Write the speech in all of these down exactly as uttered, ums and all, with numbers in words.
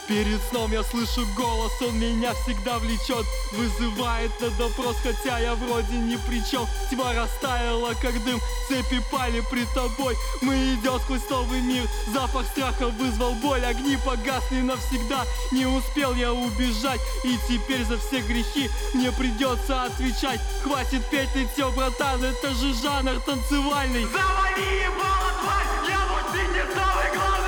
Перед сном я слышу голос, он меня всегда влечет, вызывает на допрос, хотя я вроде ни при чем. Тьма растаяла, как дым, цепи пали пред тобой. Мы идем сквозь новый мир, запах страха вызвал боль. Огни погасли навсегда, не успел я убежать, и теперь за все грехи мне придется отвечать. Хватит петь, ты тё, братан, это же жанр танцевальный. Завали ебало, тварь, я больше не самый главный.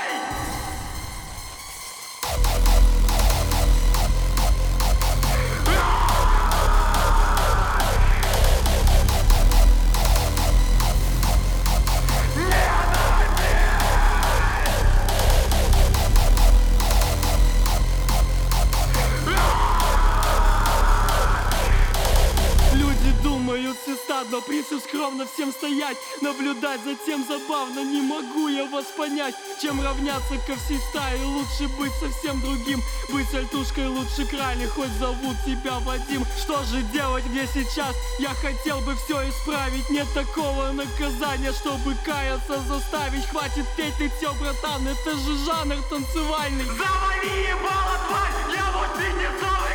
Но принцип скромно всем стоять, наблюдать за тем забавно, не могу я вас понять. Чем равняться ко всей стае, лучше быть совсем другим. Быть альтушкой лучше крайне, хоть зовут тебя Вадим. Что же делать мне сейчас? Я хотел бы все исправить. Нет такого наказания, чтобы каяться заставить. Хватит петь, ты тё, братан, это же жанр танцевальный. Завали ебало, тварь, я больше не самый